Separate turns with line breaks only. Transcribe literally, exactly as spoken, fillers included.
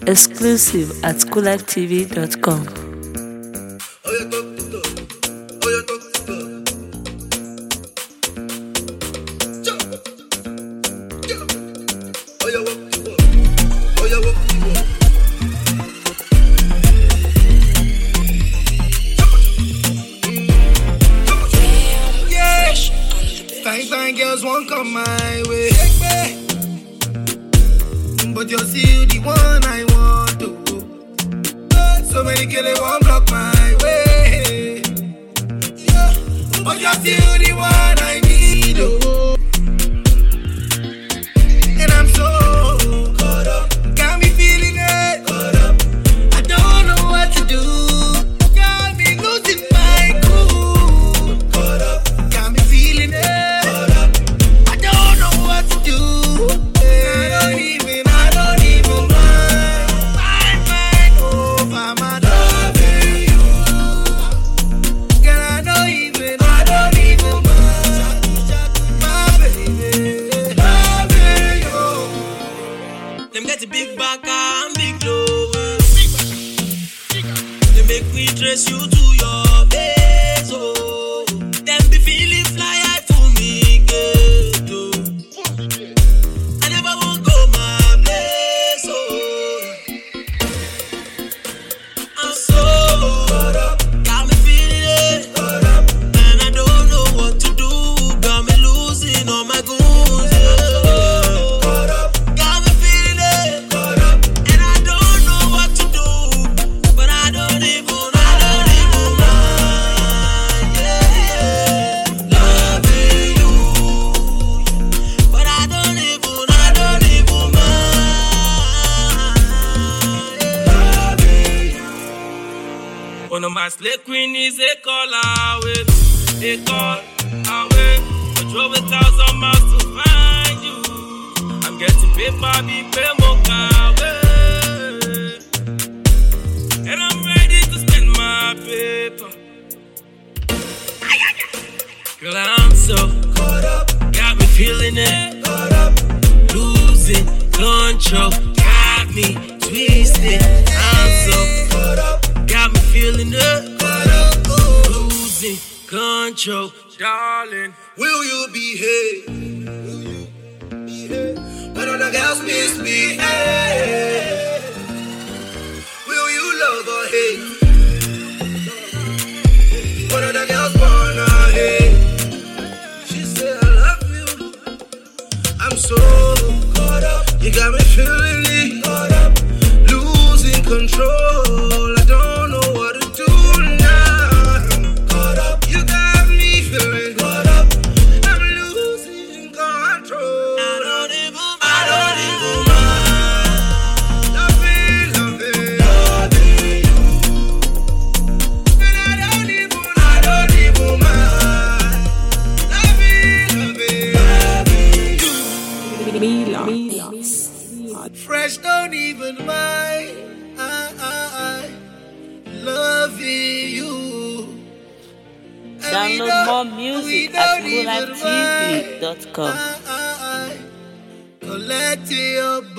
Exclusive at cool life t v dot com.
Fine, fine girls won't come my way, but you're still the one I want to. So many girls won't block my way, but you're still the one I need. Oh, and I'm so caught up, got me feeling it. Caught up, I don't know what to do. Got me losing my cool. Caught up, got me feeling it.
Big back and big low. They make me dress you to your base. Oh, them be feeling fly high for me, girl. Oh, I never won't go my place. Oh, I'm so caught up, got me feeling it, caught up, and I don't know what to do. Got me losing all my goons. One of my slay queen is a call away, a call away. I drove a thousand miles to find you. I'm getting paper, be pay more away, and I'm ready to spend my paper. Girl, I'm so caught up, got me feeling it, caught up, losing control, got me twisted. I'm so caught up, got me feeling it, losing control, darling.
Will you behave? Will you behave? When other girls misbehave, will you love or hate? When other girls wanna hate, she said I love you. I'm so caught up, you got me feeling it, caught up, losing control. I don't know what to do now. Caught up, you got me feeling caught up. I'm losing control.
I don't even,
I don't even mind. Loving, loving, loving you. And I don't even, I don't even mind. Loving, loving, loving you.
Mila.
Fresh don't even mind. I, I, I loving you. And we
Download
don't-
more
we
music
don't
at cool
even
life t v dot com.
mind. I, I, I collecting your